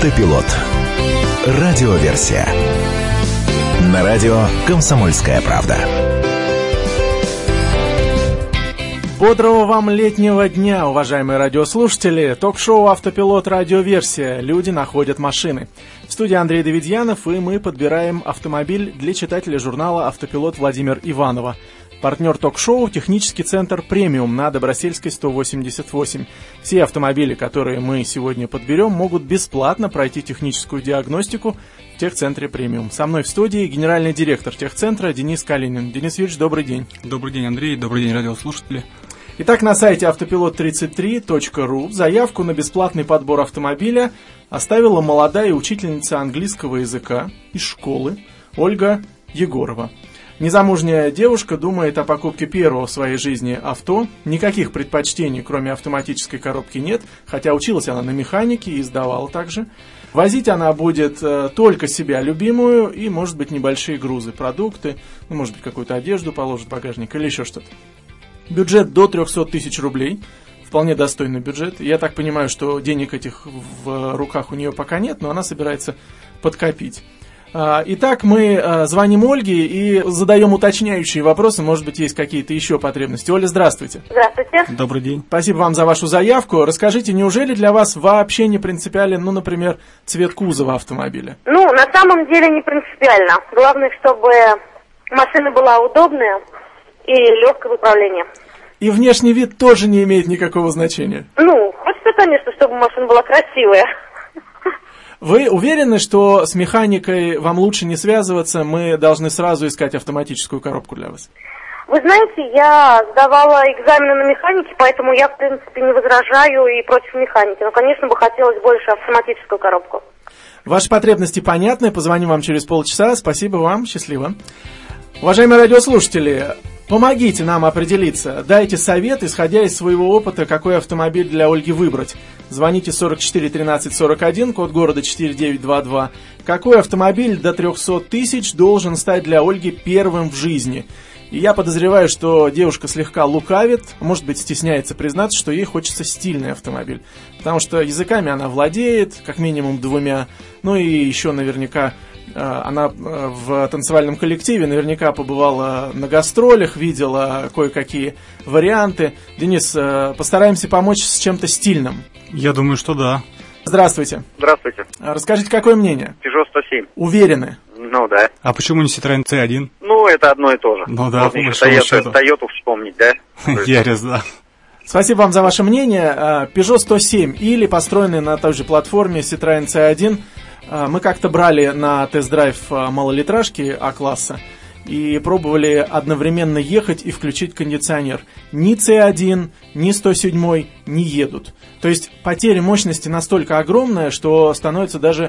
Автопилот. Радиоверсия. На радио «Комсомольская правда». Бодрого вам летнего дня, уважаемые радиослушатели. Ток-шоу «Автопилот. Радиоверсия. Люди находят машины». В студии Андрей Давидьянов, и мы подбираем автомобиль для читателя журнала «Автопилот» Владимира Иванова. Партнер ток-шоу — технический центр «Премиум» на Добросельской, 188. Все автомобили, которые мы сегодня подберем, могут бесплатно пройти техническую диагностику в техцентре «Премиум». Со мной в студии генеральный директор техцентра Денис Калинин. Денис Юрьевич, добрый день. Добрый день, Андрей. Добрый день, радиослушатели. Итак, на сайте автопилот33.ру заявку на бесплатный подбор автомобиля оставила молодая учительница английского языка из школы Ольга Егорова. Незамужняя девушка думает о покупке первого в своей жизни авто. Никаких предпочтений, кроме автоматической коробки, нет, хотя училась она на механике и сдавала также. Возить она будет только себя любимую и, может быть, небольшие грузы, продукты, может быть, какую-то одежду положит в багажник или еще что-то. Бюджет до 300 тысяч рублей. Вполне достойный бюджет. Я так понимаю, что денег этих в руках у нее пока нет, но она собирается подкопить. Итак, мы звоним Ольге и задаем уточняющие вопросы. Может быть, есть какие-то еще потребности. Оля, здравствуйте. Здравствуйте. Добрый день. Спасибо вам за вашу заявку. Расскажите, неужели для вас вообще не принципиален, например, цвет кузова автомобиля? На самом деле не принципиально. Главное, чтобы машина была удобная и легкое в управлении. И внешний вид тоже не имеет никакого значения? Хочется, конечно, чтобы машина была красивая. Вы уверены, что с механикой вам лучше не связываться, мы должны сразу искать автоматическую коробку для вас? Вы знаете, я сдавала экзамены на механике, поэтому я, в принципе, не возражаю и против механики. Но, конечно, бы хотелось больше автоматическую коробку. Ваши потребности понятны, позвоним вам через полчаса. Спасибо вам, счастливо. Уважаемые радиослушатели, помогите нам определиться. Дайте совет, исходя из своего опыта, какой автомобиль для Ольги выбрать. Звоните 44 13 41, код города 4922. Какой автомобиль до 300 тысяч должен стать для Ольги первым в жизни? И я подозреваю, что девушка слегка лукавит, может быть, стесняется признаться, что ей хочется стильный автомобиль. Потому что языками она владеет, как минимум 2. И еще наверняка она в танцевальном коллективе наверняка побывала на гастролях, видела кое-какие варианты. Денис, постараемся помочь с чем-то стильным. Я думаю, что да. Здравствуйте. Здравствуйте. Расскажите, какое мнение? Peugeot 107. Уверены? Да. А почему не Citroёn C1? Это одно и то же. Да, можно еще Toyota вспомнить, да? Ярис, да. Спасибо вам за ваше мнение. Peugeot 107 или построенный на той же платформе Citroёn C1. Мы как-то брали на тест-драйв малолитражки А-класса и пробовали одновременно ехать и включить кондиционер. Ни C1, ни 107 не едут. То есть потеря мощности настолько огромная, что становится даже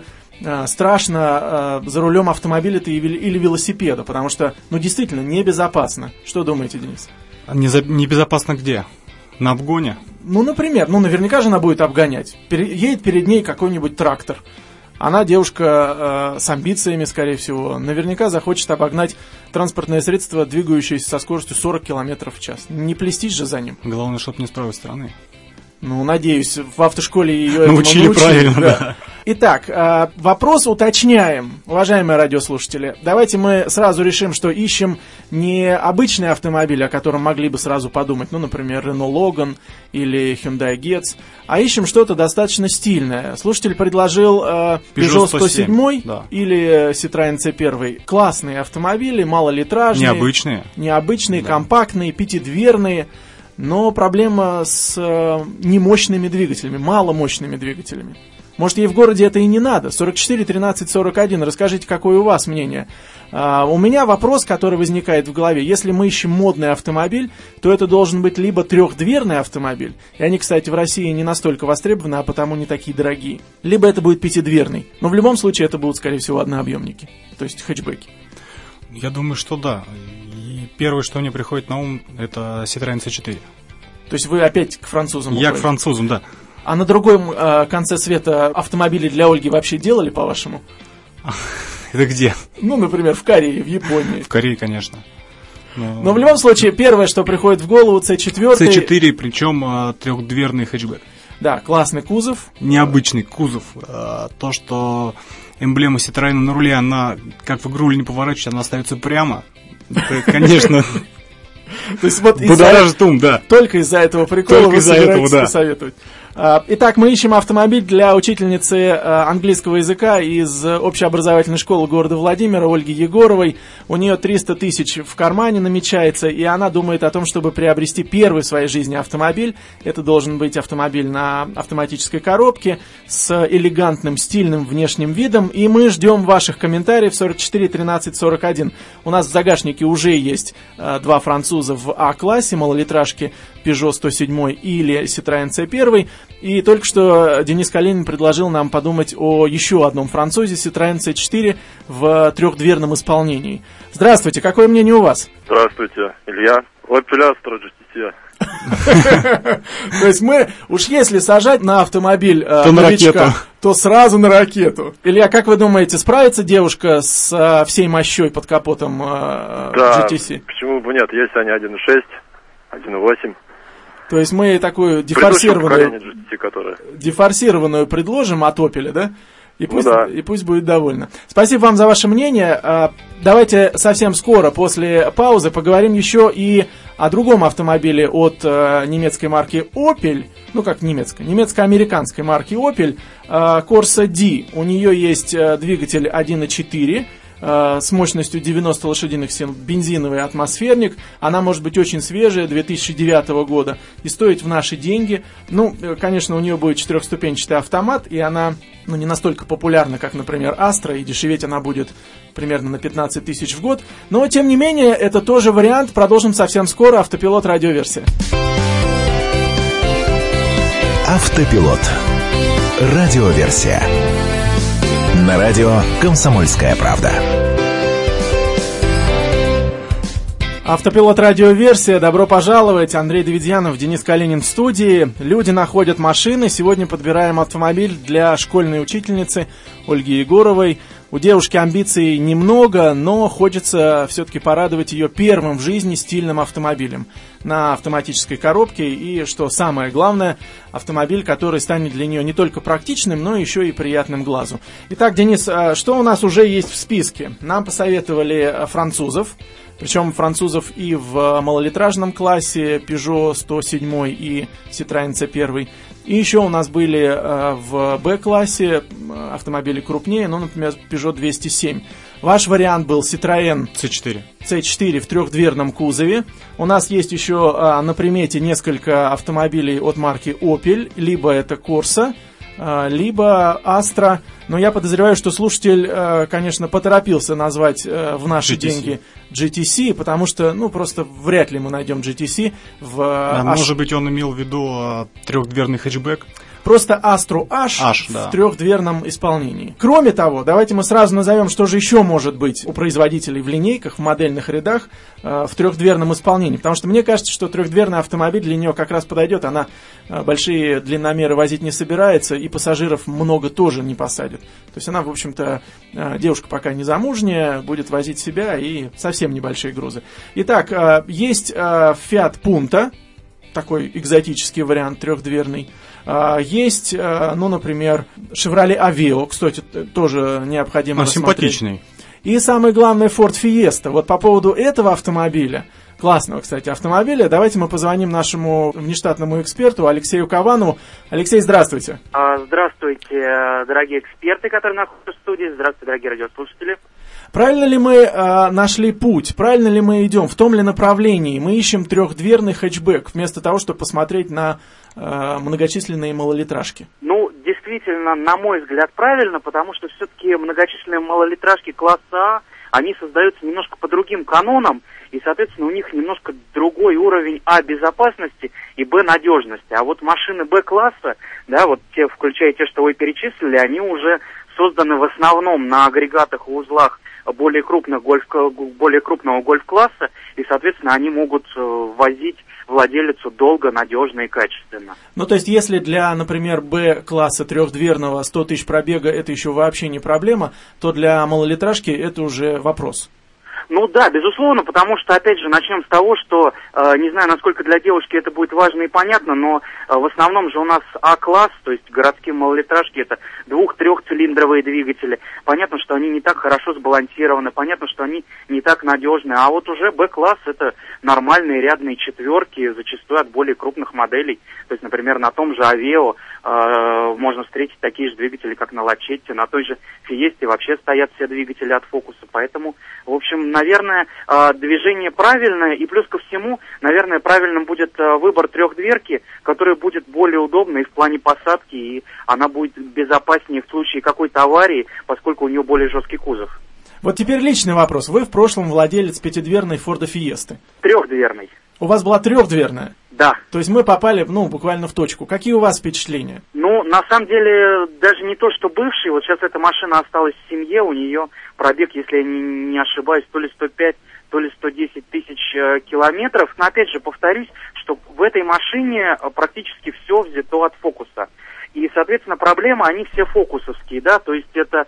страшно за рулем автомобиля или велосипеда, потому что, действительно, небезопасно. Что думаете, Денис? Небезопасно где? На обгоне? Например, наверняка же она будет обгонять. Едет перед ней какой-нибудь трактор. Она девушка с амбициями, скорее всего. Наверняка захочет обогнать транспортное средство, двигающееся со скоростью 40 км в час. Не плестись же за ним. Главное, чтобы не с правой стороны. Надеюсь, в автошколе ее научили правильно, да. Итак, вопрос уточняем, уважаемые радиослушатели. Давайте мы сразу решим, что ищем не обычный автомобиль, о котором могли бы сразу подумать, например, Renault Logan или Hyundai Getz, а ищем что-то достаточно стильное. Слушатель предложил Peugeot 107 да. или Citroёn C1. Классные автомобили, малолитражные. Необычные, да. Компактные, пятидверные. Но проблема с немощными двигателями, маломощными двигателями. Может, ей в городе это и не надо. 44 13 41. Расскажите, какое у вас мнение. У меня вопрос, который возникает в голове. Если мы ищем модный автомобиль, то это должен быть либо трехдверный автомобиль, и они, кстати, в России не настолько востребованы, а потому не такие дорогие. Либо это будет пятидверный. Но в любом случае это будут, скорее всего, однообъемники, то есть хэтчбеки. Я думаю, что да. Первое, что мне приходит на ум, это Citroёn C4. То есть вы опять к французам уходите? Я к французам, да. А на другом конце света автомобили для Ольги вообще делали, по-вашему? Это где? Например, в Корее, в Японии. В Корее, конечно. Но в любом случае, первое, что приходит в голову, C4. C4, причем трехдверный хэтчбэк. Да, классный кузов. Необычный кузов. То, что эмблема Citroёn на руле, она, как в игру не поворачивается, она остается прямо. Это, конечно... То есть вот будоражит ум, да. Только из-за этого прикола вы собираетесь посоветовать. Итак, мы ищем автомобиль для учительницы английского языка из общеобразовательной школы города Владимира Ольги Егоровой. У нее 300 тысяч в кармане намечается, и она думает о том, чтобы приобрести первый в своей жизни автомобиль. Это должен быть автомобиль на автоматической коробке с элегантным, стильным внешним видом. И мы ждем ваших комментариев 44 13 41. У нас в загашнике уже есть два француза в А-классе, малолитражки Peugeot 107 или Citroёn C1. И только что Денис Калинин предложил нам подумать о еще одном французе, Citroёn C4 в трехдверном исполнении. Здравствуйте, какое мнение у вас? Здравствуйте, Илья. Opel Astra GTC. То есть мы, уж если сажать на автомобиль новичка, то сразу на ракету. Илья, как вы думаете, справится девушка с всей мощой под капотом GTC? Да, почему бы нет, есть они 1.6, 1.8. То есть мы такую дефорсированную предложим от Opel, да? И пусть будет довольна. Спасибо вам за ваше мнение. Давайте совсем скоро, после паузы, поговорим еще и о другом автомобиле от немецкой марки Opel. Ну, как немецко-американской марки Opel. Corsa D. У нее есть двигатель 1.4. С мощностью 90 лошадиных сил, бензиновый атмосферник. Она может быть очень свежая, 2009 года, и стоить в наши деньги. Ну, конечно, у нее будет четырехступенчатый автомат, и она не настолько популярна, как, например, Astra, и дешеветь она будет примерно на 15 тысяч в год. Но, тем не менее, это тоже вариант. Продолжим совсем скоро. Автопилот, радиоверсия. Автопилот. Радиоверсия. На радио «Комсомольская правда». Автопилот радиоверсия. Добро пожаловать. Андрей Давидьянов, Денис Калинин в студии. Люди находят машины. Сегодня подбираем автомобиль для школьной учительницы Ольги Егоровой. У девушки амбиций немного, но хочется все-таки порадовать ее первым в жизни стильным автомобилем на автоматической коробке. И, что самое главное, автомобиль, который станет для нее не только практичным, но еще и приятным глазу. Итак, Денис, что у нас уже есть в списке? Нам посоветовали французов. Причем французов и в малолитражном классе Peugeot 107 и Citroёn C1. И еще у нас были в Б-классе автомобили крупнее, например, Peugeot 207. Ваш вариант был Citroёn C4 в трехдверном кузове. У нас есть еще на примете несколько автомобилей от марки Opel. Либо это Corsa, либо Astra. Но я подозреваю, что слушатель, конечно, поторопился назвать в наши деньги GTC, потому что, просто вряд ли мы найдем GTC в... Может быть, он имел в виду трехдверный хэтчбэк? Просто Astra H в трехдверном исполнении. Кроме того, давайте мы сразу назовем, что же еще может быть у производителей в линейках, в модельных рядах в трехдверном исполнении. Потому что мне кажется, что трехдверный автомобиль для нее как раз подойдет. Она большие длинномеры возить не собирается, и пассажиров много тоже не посадит. То есть она, в общем-то, девушка пока не замужняя, будет возить себя и совсем небольшие грузы. Итак, есть Fiat Punto, такой экзотический вариант трехдверный. Есть, например, Chevrolet Aveo, кстати, тоже необходимо рассмотреть. Симпатичный. И самое главное, Ford Fiesta. Вот по поводу этого автомобиля, классного, кстати, автомобиля, давайте мы позвоним нашему внештатному эксперту Алексею Каванову. Алексей, здравствуйте. Здравствуйте, дорогие эксперты, которые находятся в студии. Здравствуйте, дорогие радиослушатели. Правильно ли мы нашли путь? Правильно ли мы идем? В том ли направлении? Мы ищем трехдверный хэтчбэк, вместо того, чтобы посмотреть на многочисленные малолитражки. Действительно, на мой взгляд, правильно, потому что все-таки многочисленные малолитражки класса А, они создаются немножко по другим канонам, и, соответственно, у них немножко другой уровень А безопасности и Б надежности. А вот машины Б-класса, те, включая те, что вы перечислили, они уже созданы в основном на агрегатах и узлах более крупного гольф-класса, и, соответственно, они могут возить владелицу долго, надежно и качественно. То есть, если для, например, Б-класса трехдверного 100 тысяч пробега это еще вообще не проблема, то для малолитражки это уже вопрос. Ну да, безусловно, потому что, опять же, начнем с того, что, не знаю, насколько для девушки это будет важно и понятно, но в основном же у нас А-класс, то есть городские малолитражки, это 2-3-цилиндровые двигатели. Понятно, что они не так хорошо сбалансированы, понятно, что они не так надежны. А вот уже Б-класс это нормальные рядные четверки, зачастую от более крупных моделей. То есть, например, на том же Авео можно встретить такие же двигатели, как на Лачетте, на той же Фиесте вообще стоят все двигатели от Фокуса. Поэтому, в общем, наверное, движение правильное, и плюс ко всему, наверное, правильным будет выбор трехдверки, который будет более удобный в плане посадки, и она будет безопаснее в случае какой-то аварии, поскольку у нее более жесткий кузов. Вот теперь личный вопрос. Вы в прошлом владелец пятидверной Форда Фиесты. Трехдверный. У вас была трехдверная? Да. То есть мы попали, буквально в точку. Какие у вас впечатления? На самом деле, даже не то, что бывший. Вот сейчас эта машина осталась в семье, у нее пробег, если я не ошибаюсь, то ли 105, то ли 110 тысяч километров. Но опять же, повторюсь, что в этой машине практически все взято от Фокуса. И, соответственно, проблемы, они все фокусовские, да, то есть это,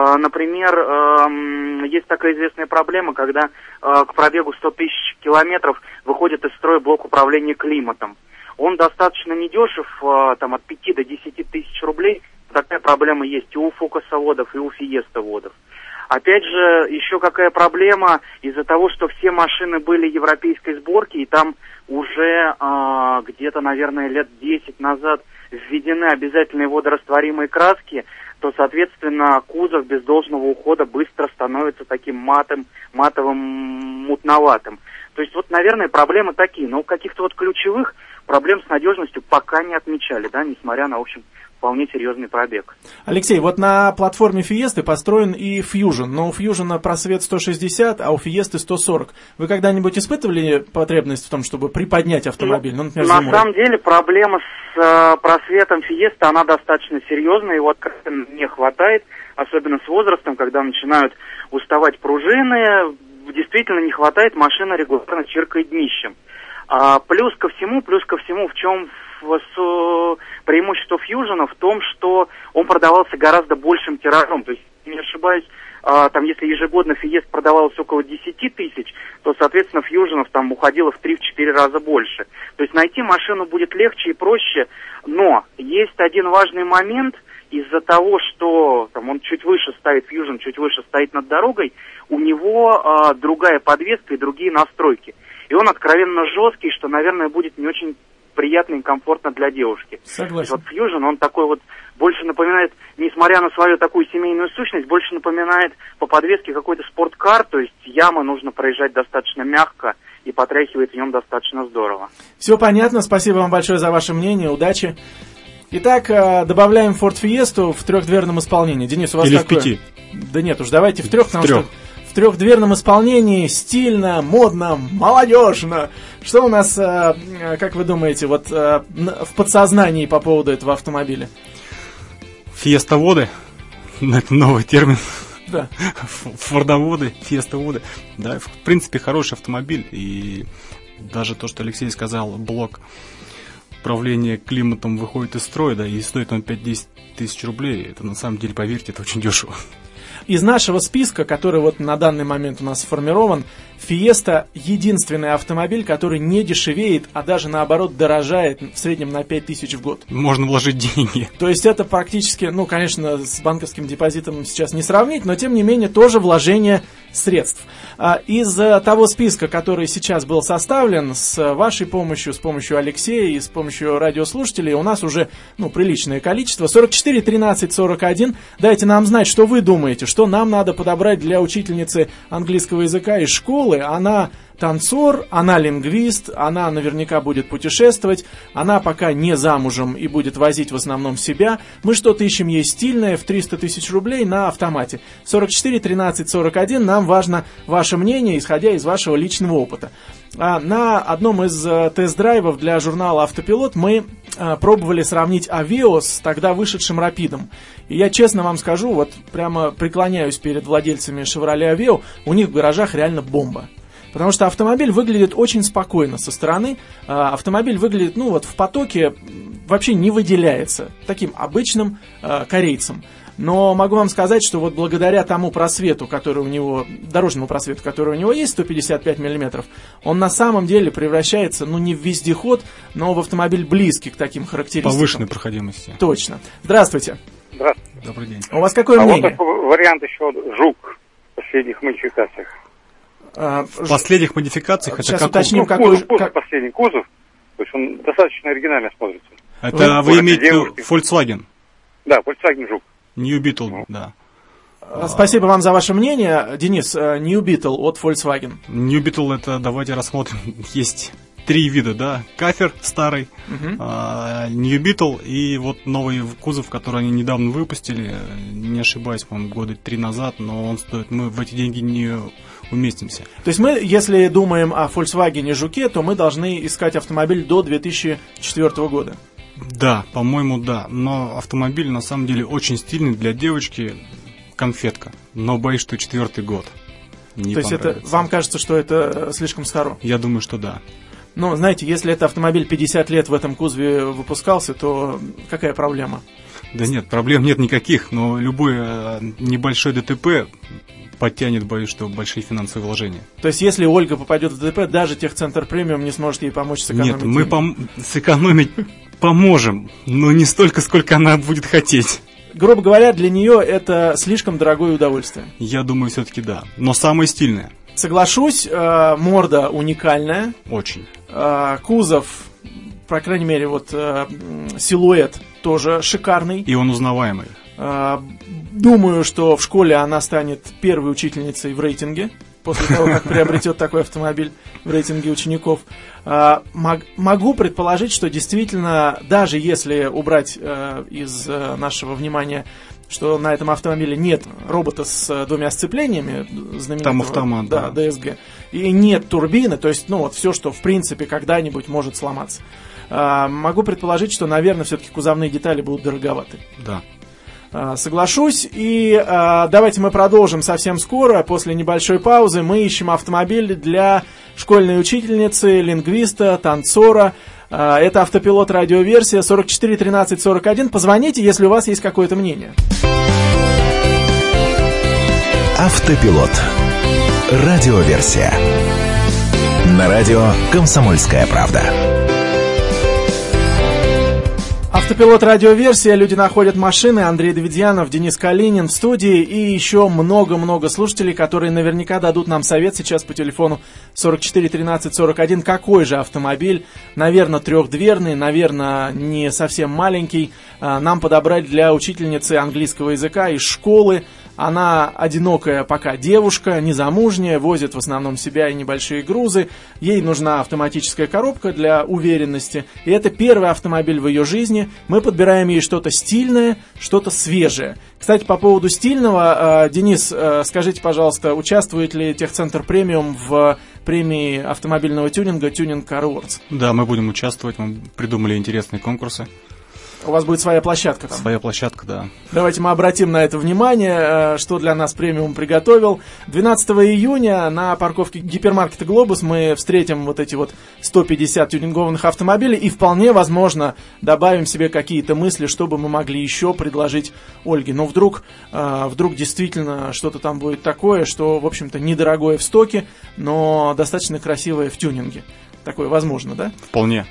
например, есть такая известная проблема, когда к пробегу 100 тысяч километров выходит из строя блок управления климатом. Он достаточно недешев, там от 5 до 10 тысяч рублей, такая проблема есть и у фокусоводов, и у фиестоводов. Опять же, еще какая проблема из-за того, что все машины были европейской сборки, и там уже где-то, наверное, лет 10 назад введены обязательные водорастворимые краски, то, соответственно, кузов без должного ухода быстро становится таким матовым, мутноватым. То есть, вот, наверное, проблемы такие. Но каких-то вот ключевых проблем с надежностью пока не отмечали, да, несмотря на, в общем, вполне серьезный пробег. Алексей, вот на платформе Фиесты построен и Fusion, но у Fusion просвет 160, а у Фиесты 140. Вы когда-нибудь испытывали потребность в том, чтобы приподнять автомобиль? Например, на самом деле проблема с просветом Фиесты, она достаточно серьезная, его откровенно не хватает, особенно с возрастом, когда начинают уставать пружины, действительно не хватает, машина регулярно чиркает днищем. Плюс ко всему, в чем преимущество Fusion в том, что он продавался гораздо большим тиражом. То есть, не ошибаюсь, там, если ежегодно Фиест продавалось около 10 тысяч, то, соответственно, Фьюженов там уходило в 3-4 раза больше. То есть найти машину будет легче и проще, но есть один важный момент. Из-за того, что там, он чуть выше стоит, Fusion чуть выше стоит над дорогой, у него другая подвеска и другие настройки. И он откровенно жесткий, что, наверное, будет не очень приятно и комфортно для девушки. Согласен. Вот Fusion, он такой вот, больше напоминает, несмотря на свою такую семейную сущность, больше напоминает по подвеске какой-то спорткар, то есть ямы нужно проезжать достаточно мягко и потряхивает в нем достаточно здорово. Все понятно, спасибо вам большое за ваше мнение, удачи. Итак, добавляем Ford Fiesta в трехдверном исполнении. Денис, у вас или такое? в 5? Да нет, уж давайте в трех, потому что в трехдверном исполнении стильно, модно, молодежно. Что у нас, как вы думаете, вот в подсознании по поводу этого автомобиля? Фиестоводы. Это новый термин. Да. Фордоводы, фиестоводы. Да, в принципе, хороший автомобиль. И даже то, что Алексей сказал, блок управление климатом выходит из строя, да, и стоит он 5-10 тысяч рублей. Это на самом деле, поверьте, это очень дешево. Из нашего списка, который вот на данный момент у нас сформирован, Fiesta единственный автомобиль, который не дешевеет, а даже наоборот дорожает в среднем на 5 тысяч в год. Можно вложить деньги. То есть это практически, конечно, с банковским депозитом сейчас не сравнить, но тем не менее тоже вложение средств. Из того списка, который сейчас был составлен с вашей помощью, с помощью Алексея и с помощью радиослушателей, у нас уже приличное количество. 44 13 41. Дайте нам знать, что вы думаете, что нам надо подобрать для учительницы английского языка из школы. Она танцор, она лингвист, она наверняка будет путешествовать, она пока не замужем и будет возить в основном себя. Мы что-то ищем ей стильное в 300 тысяч рублей на автомате. 44 13 41. Нам важно ваше мнение, исходя из вашего личного опыта. На одном из тест-драйвов для журнала «Автопилот» мы пробовали сравнить Aveo с тогда вышедшим Rapid'ом. И я честно вам скажу, вот прямо преклоняюсь перед владельцами Chevrolet Aveo, у них в гаражах реально бомба. Потому что автомобиль выглядит очень спокойно со стороны. Автомобиль выглядит, в потоке вообще не выделяется таким обычным корейцем. Но могу вам сказать, что вот благодаря тому просвету, который у него, дорожному просвету, который у него есть, 155 мм, он на самом деле превращается, ну, не в вездеход, но в автомобиль близкий к таким характеристикам. Повышенной проходимости. Точно. Здравствуйте. Здравствуйте. Добрый день. У вас какое мнение? Вот такой вариант еще «Жук» в последних модификациях. В последних модификациях сейчас это уточним, кузов, последний кузов, то есть он достаточно оригинально смотрится. Это вы имеете Volkswagen? Да, Volkswagen «Жук». New Beetle, да. Спасибо вам за ваше мнение. Денис, New Beetle от Volkswagen. New Beetle, это давайте рассмотрим. Есть 3 вида, да. Кафер старый, New Beetle и вот новый кузов, который они недавно выпустили. Не ошибаюсь, по-моему, года 3 назад, но он стоит, мы в эти деньги не уместимся. То есть мы, если думаем о Volkswagen Жуке, то мы должны искать автомобиль до 2004 года. Да, по-моему, да. Но автомобиль на самом деле очень стильный для девочки, конфетка. Но боюсь, что 4-й год. Не То есть это, вам кажется, что это слишком старо? Я думаю, что да. Ну, знаете, если это автомобиль 50 лет в этом кузове выпускался, то какая проблема? Да нет, проблем нет никаких, но любое небольшое ДТП подтянет, боюсь, что большие финансовые вложения. То есть, если Ольга попадет в ДТП, даже техцентр премиум не сможет ей помочь сэкономить? Нет, мы сэкономить поможем, но не столько, сколько она будет хотеть. Грубо говоря, для нее это слишком дорогое удовольствие. Я думаю, все-таки да, но самое стильное. Соглашусь, морда уникальная. Очень. Кузов, по крайней мере, вот силуэт тоже шикарный. И он узнаваемый. Думаю, что в школе она станет первой учительницей в рейтинге, после того, как приобретет такой автомобиль в рейтинге учеников. Могу предположить, что действительно, даже если убрать из нашего внимания, что на этом автомобиле нет робота с 2 сцеплениями, знаменитого, там автомат, да, DSG, и нет турбины, то есть, ну, вот все, что, в принципе, когда-нибудь может сломаться. Могу предположить, что, наверное, все-таки кузовные детали будут дороговаты. Да. Соглашусь. И давайте мы продолжим совсем скоро. После небольшой паузы мы ищем автомобиль для школьной учительницы, лингвиста, танцора. Это автопилот радиоверсия 44 13 41. Позвоните, если у вас есть какое-то мнение. Автопилот. Радиоверсия. На радио «Комсомольская правда». Автопилот радиоверсия, люди находят машины, Андрей Давидьянов, Денис Калинин в студии и еще много-много слушателей, которые наверняка дадут нам совет сейчас по телефону 44 13 41. Какой же автомобиль, наверное, 3-дверный, наверное, не совсем маленький, нам подобрать для учительницы английского языка из школы. Она одинокая пока девушка, незамужняя, возит в основном себя и небольшие грузы. Ей нужна автоматическая коробка для уверенности. И это первый автомобиль в ее жизни. Мы подбираем ей что-то стильное, что-то свежее. Кстати, по поводу стильного, Денис, скажите, пожалуйста, участвует ли техцентр премиум в премии автомобильного тюнинга Tuning Car Awards? Да, мы будем участвовать, мы придумали интересные конкурсы. У вас будет своя площадка там? Своя площадка, да. Давайте мы обратим на это внимание, что для нас премиум приготовил. 12 июня на парковке гипермаркета «Глобус» мы встретим вот эти вот 150 тюнингованных автомобилей и вполне возможно добавим себе какие-то мысли, чтобы мы могли еще предложить Ольге. Но вдруг действительно что-то там будет такое, что, в общем-то, недорогое в стоке, но достаточно красивое в тюнинге. Такое возможно, да? Вполне.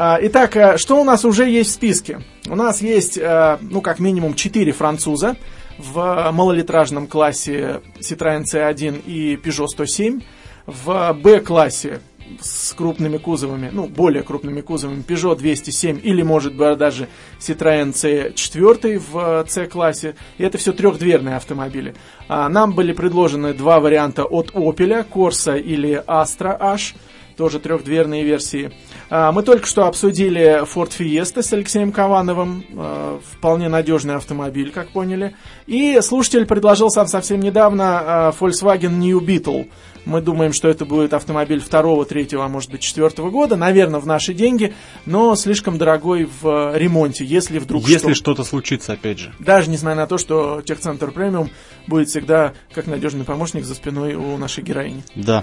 Итак, что у нас уже есть в списке? У нас есть, как минимум 4 француза в малолитражном классе Citroën C1 и Peugeot 107. В B-классе с крупными кузовами, более крупными кузовами Peugeot 207 или, может быть, даже Citroën C4 в C-классе. И это все 3-дверные автомобили. Нам были предложены 2 варианта от Opel, Corsa или Astra H. Тоже 3-дверные версии. Мы только что обсудили Ford Fiesta с Алексеем Кавановым. Вполне надежный автомобиль, как поняли. И слушатель предложил сам совсем недавно Volkswagen New Beetle. Мы думаем, что это будет автомобиль 2-го, 3-го, а может быть 4-го года. Наверное, в наши деньги, но слишком дорогой в ремонте, если вдруг Если что-то случится, опять же. Даже несмотря на то, что техцентр премиум будет всегда как надежный помощник за спиной у нашей героини. Да.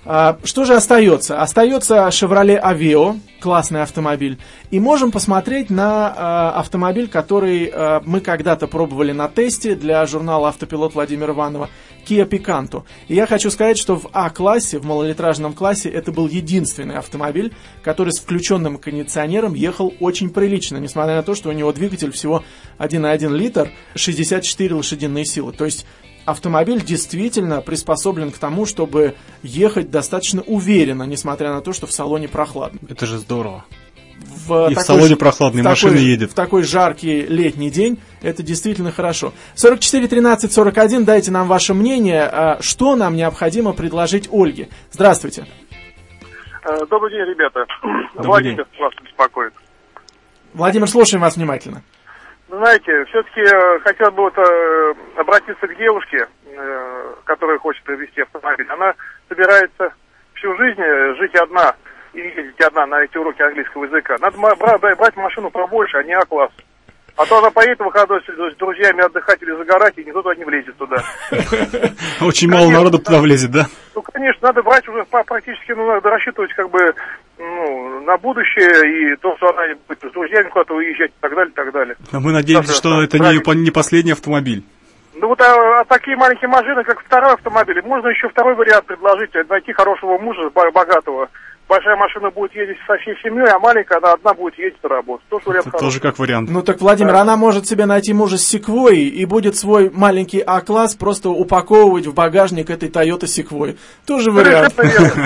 Что же остается? Остается Chevrolet Aveo, классный автомобиль. И можем посмотреть на автомобиль, который мы когда-то пробовали на тесте для журнала «Автопилот» Владимира Иванова, Kia Picanto. И я хочу сказать, что в А-классе, в малолитражном классе, это был единственный автомобиль, который с включенным кондиционером ехал очень прилично, несмотря на то, что у него двигатель всего 1,1 литр, 64 лошадиные силы. То есть автомобиль действительно приспособлен к тому, чтобы ехать достаточно уверенно, несмотря на то, что в салоне прохладно. Это же здорово. В салоне прохладно, и машина едет. В такой жаркий летний день это действительно хорошо. 44 13 41, дайте нам ваше мнение, что нам необходимо предложить Ольге. Здравствуйте. Добрый день, ребята. Владимир вас беспокоит. Владимир, слушаем вас внимательно. Знаете, все-таки хотел бы обратиться к девушке, которая хочет приобрести автомобиль. Она собирается всю жизнь жить одна и ездить одна на эти уроки английского языка. Надо брать машину побольше, а не А-класс. А то она поедет в выходной с друзьями отдыхать или загорать, и никто туда не влезет туда. Очень мало народу туда влезет, да? Ну, конечно, надо брать уже практически, надо рассчитывать на будущее, и то, что она будет с друзьями куда-то уезжать, и так далее, и так далее. А мы надеемся, что это не последний автомобиль. Ну вот такие маленькие машины, как второй автомобиль, можно еще второй вариант предложить, найти хорошего мужа, богатого. Большая машина будет ездить со всей семьей, а маленькая, она одна будет ездить на работу. Это тоже как вариант. Ну так, Владимир, да. Она может себе найти мужа с Sequoia и будет свой маленький А-класс просто упаковывать в багажник этой Toyota Sequoia. Тоже вариант.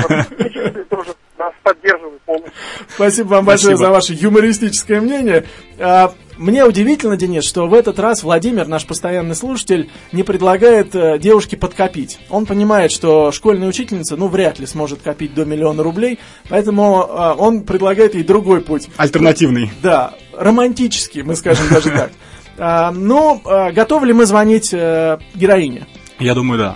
Спасибо вам большое за ваше юмористическое мнение. Мне удивительно, Денис, что в этот раз Владимир, наш постоянный слушатель, не предлагает девушке подкопить. Он понимает, что школьная учительница, вряд ли сможет копить до 1 000 000 рублей, поэтому он предлагает ей другой путь. Альтернативный. Да, романтический, мы скажем даже так. Готовы ли мы звонить героине? Я думаю, да.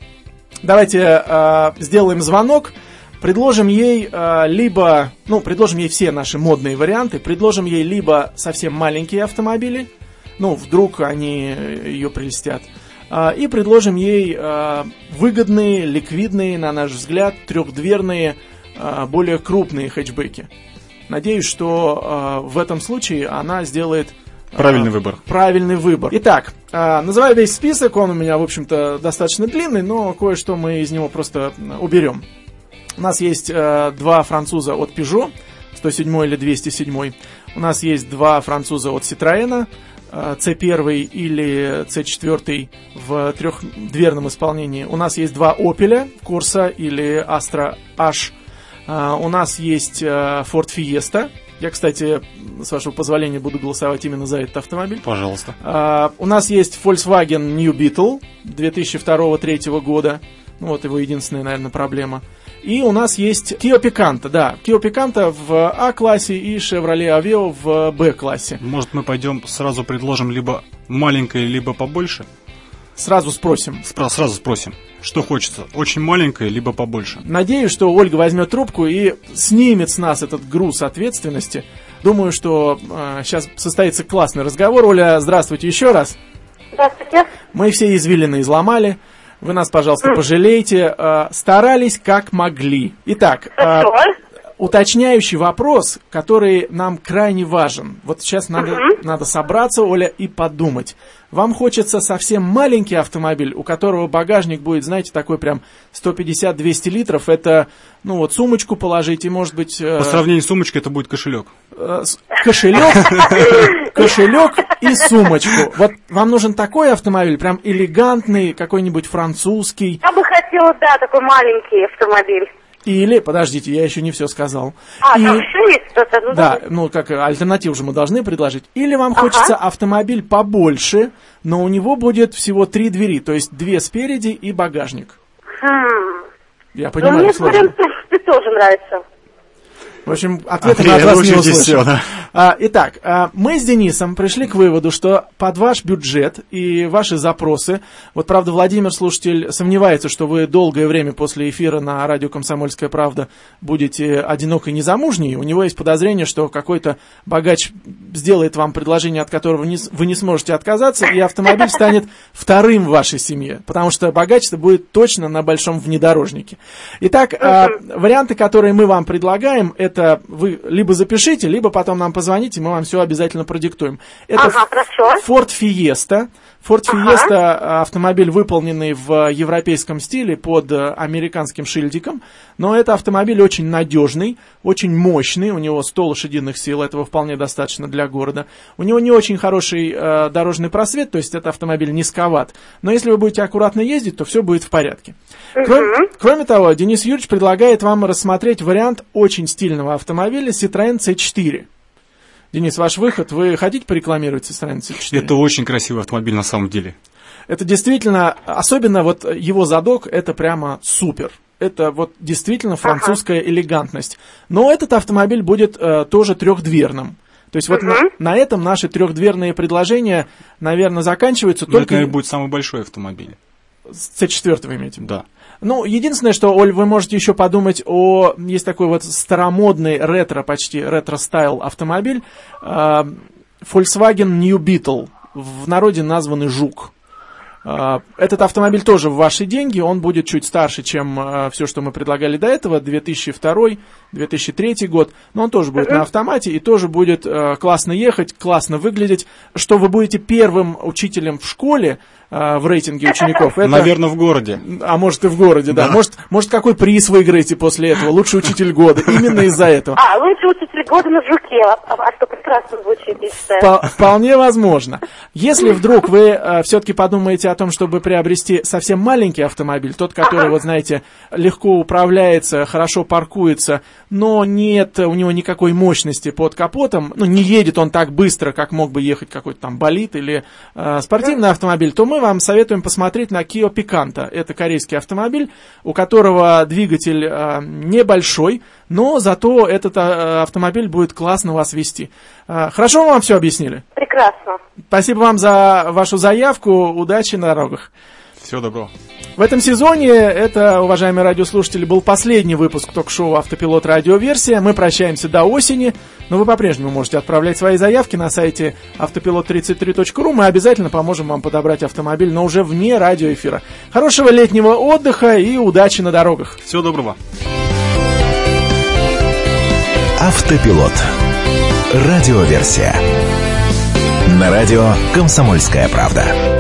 Давайте сделаем звонок. Предложим ей предложим ей все наши модные варианты, предложим ей либо совсем маленькие автомобили, вдруг они ее прельстят, и предложим ей выгодные, ликвидные, на наш взгляд, трехдверные, более крупные хэтчбеки. Надеюсь, что в этом случае она сделает правильный выбор. Итак, называю весь список, он у меня, в общем-то, достаточно длинный, но кое-что мы из него просто уберем. У нас есть два француза от Peugeot, 107 или 207. У нас есть два француза от Citroën, C1 или C4 в трехдверном исполнении. У нас есть два Opel, Corsa или Astra H. У нас есть Ford Fiesta. Я, кстати, с вашего позволения, буду голосовать именно за этот автомобиль. Пожалуйста. У нас есть Volkswagen New Beetle 2002-2003 года. Вот его единственная, наверное, проблема. И у нас есть Kia Picanto, да. Kia Picanto в А-классе и Chevrolet Aveo в Б-классе. Может, мы пойдем сразу предложим либо маленькое, либо побольше? Сразу спросим. Сразу спросим. Что хочется? Очень маленькое, либо побольше? Надеюсь, что Ольга возьмет трубку и снимет с нас этот груз ответственности. Думаю, что сейчас состоится классный разговор. Оля, здравствуйте еще раз. Здравствуйте. Мы все извилины изломали. Вы нас, пожалуйста, пожалейте. Старались как могли. Итак, уточняющий вопрос, который нам крайне важен. Вот сейчас надо собраться, Оля, и подумать. Вам хочется совсем маленький автомобиль, у которого багажник будет, знаете, такой прям 150-200 литров. Это, сумочку положить и, может быть... По сравнению с сумочкой, это будет кошелек. Кошелек и сумочку. Вот вам нужен такой автомобиль, прям элегантный, какой-нибудь французский. Я бы хотела, такой маленький автомобиль. Или, подождите, я еще не все сказал. Там еще есть что-то? Да, как альтернативу же мы должны предложить. Или вам хочется автомобиль побольше, но у него будет всего 3 двери, то есть 2 спереди и багажник. Я понимаю, мне сложно. Мне тоже нравится. В общем, ответа мы от вас не услышим. Все, да. Итак, мы с Денисом пришли к выводу, что под ваш бюджет и ваши запросы, вот, правда, Владимир, слушатель, сомневается, что вы долгое время после эфира на радио «Комсомольская правда» будете одинокой незамужней. У него есть подозрение, что какой-то богач сделает вам предложение, от которого вы не сможете отказаться, и автомобиль станет вторым в вашей семье, потому что богач-то будет точно на большом внедорожнике. Итак, варианты, которые мы вам предлагаем, это вы либо запишите, либо потом нам позвоните, мы вам все обязательно продиктуем. Это Ford Fiesta. Ford Fiesta автомобиль, выполненный в европейском стиле под американским шильдиком, но это автомобиль очень надежный, очень мощный, у него 100 лошадиных сил, этого вполне достаточно для города. У него не очень хороший дорожный просвет, то есть это автомобиль низковат, но если вы будете аккуратно ездить, то все будет в порядке. Кроме того, Денис Юрьевич предлагает вам рассмотреть вариант очень стильного автомобиля Citroёn C4. Денис, ваш выход, вы хотите порекламировать Citroёn C4? Это очень красивый автомобиль на самом деле. Это действительно, особенно вот его задок, это прямо супер. Это вот действительно французская элегантность. Но этот автомобиль будет тоже трехдверным. То есть вот на этом наши трехдверные предложения, наверное, заканчиваются. Но только... Это будет самый большой автомобиль. C4 вы имеете в виду? Да. Ну, единственное, что, Оль, вы можете еще подумать о... Есть такой вот старомодный ретро, почти ретро-стайл автомобиль. Volkswagen New Beetle. В народе названный «Жук». Этот автомобиль тоже в ваши деньги. Он будет чуть старше, чем все, что мы предлагали до этого. 2002-2003 год. Но он тоже будет на автомате и тоже будет классно ехать, классно выглядеть. Что вы будете первым учителем в школе в рейтинге учеников. Это... Наверное, в городе. А может и в городе, да. Может какой приз выиграете после этого? Лучший учитель года. Именно из-за этого. Лучший учитель года на «Жуке». Что прекрасно звучит, я считаю. Вполне возможно. Если вдруг вы все-таки подумаете о том, чтобы приобрести совсем маленький автомобиль, тот, который, вот знаете, легко управляется, хорошо паркуется, но нет у него никакой мощности под капотом, ну, не едет он так быстро, как мог бы ехать какой-то там болид или спортивный автомобиль, то мы вам советуем посмотреть на Kia Picanto. Это корейский автомобиль, у которого двигатель небольшой, но зато этот автомобиль будет классно вас вести. Хорошо мы вам все объяснили? Прекрасно. Спасибо вам за вашу заявку. Удачи на дорогах. Всего доброго. В этом сезоне это, уважаемые радиослушатели, был последний выпуск ток-шоу «Автопилот. Радиоверсия». Мы прощаемся до осени, но вы по-прежнему можете отправлять свои заявки на сайте автопилот33.ру. Мы обязательно поможем вам подобрать автомобиль, но уже вне радиоэфира. Хорошего летнего отдыха и удачи на дорогах. Всего доброго. Автопилот. Радиоверсия. На радио «Комсомольская правда».